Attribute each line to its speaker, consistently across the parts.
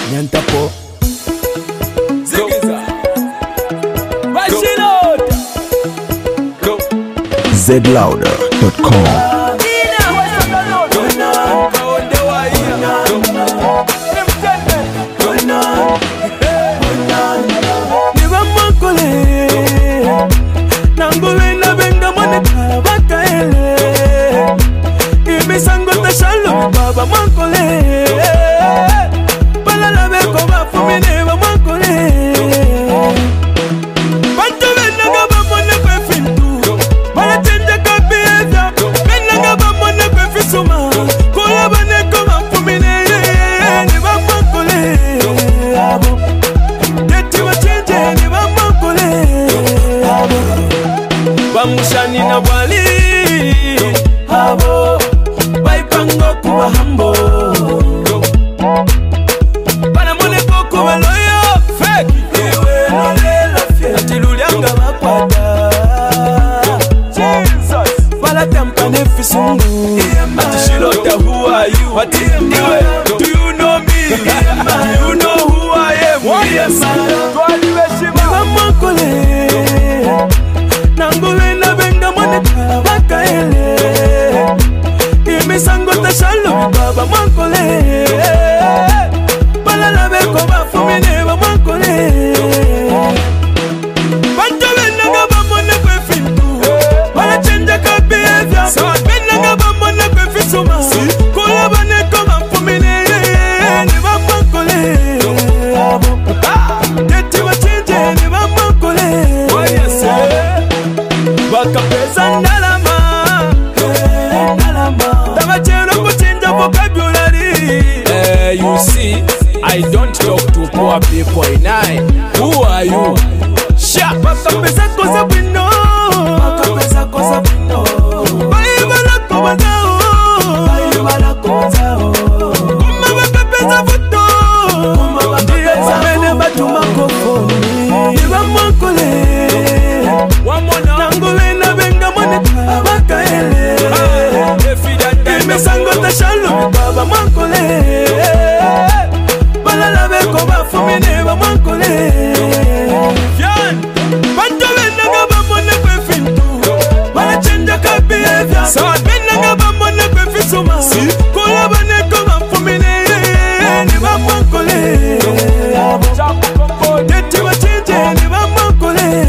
Speaker 1: Nyantapo
Speaker 2: zlouder.com.
Speaker 1: Bamushani na wali habo baipango kuwa hambo Pana mone poku waloyo fake Iwe lolela fye Atilulianga makwada Jesus Wala tampane fisungu Atishilota who are you Ati iwe do you know me Do you know who I am Twaliwe shima Niwa mwakole Nangule na benga mwane baka ele Imisango tashalo baba mwankole Balala beko bafumine ba mwankole Banto benanga bamone kwe fintu Bala chenja ka behavior Benanga bamone kwe fisuma Kula baneko bafumine Ni ba mwankole Deti wa chenje ni ba mwankole Baka pesa ndalama Tabachelo kuchinja vocabulary you see, I don't talk to poor people in I. Who are you? Sha Baka pesa kosa bino Baka pesa kosa bino Baibala komazao Baibala komazao Kuma baka pesa foto Kuma baka pesa mene batu makofoni Iba mwakole Wamona Nangule na benga mwane baka ele Imesango tashalo baba mwankole Balala beko bafumine ba mwankole Yan Banto benanga bamone kwe fintu Bala chenja ka behavior Benanga bamone kwe fisuma Kula baneko bafumine Ni ba mwankole Deti wa chenje ni ba mwankole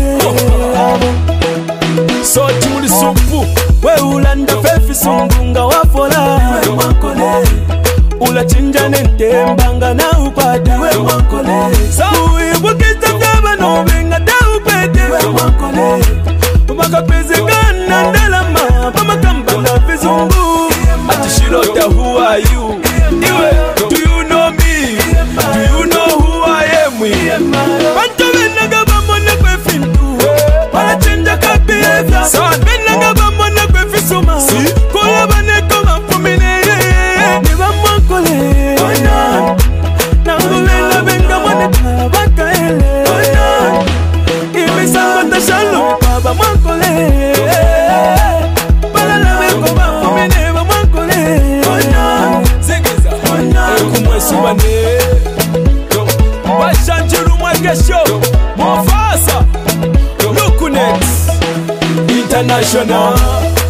Speaker 1: So timuli sumpu We ulanda fefi sungunga wafola We mwankole Ula chinja nente mbanga na upate We mwankole Uibukista fyaba no venga da upete We mwankole Umaka peze gana ndalama Pama kamba na fizungu Atishilota who are you Iwe do you know me Do you know who I am Banto venaga bamone kwe fintu Wala chinja ka behavior Venaga bamone kwe fisuma Kula baneko bafumine Ni ba mwankole Nangule na benga mwane baka ele Imisango tashalo baba mwankole Balala beko bafumine ba mwankole Zegeza Ekumwe subane Bashanjiru mwekesho Mofasa Lukunet International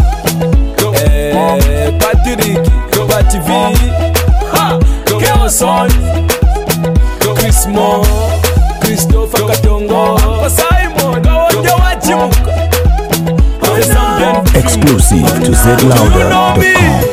Speaker 1: Patrick Pati V Kelson Chris Mo Christopher Katongo Simon Kaonja wachimuka
Speaker 2: Exclusive to zlouder.com.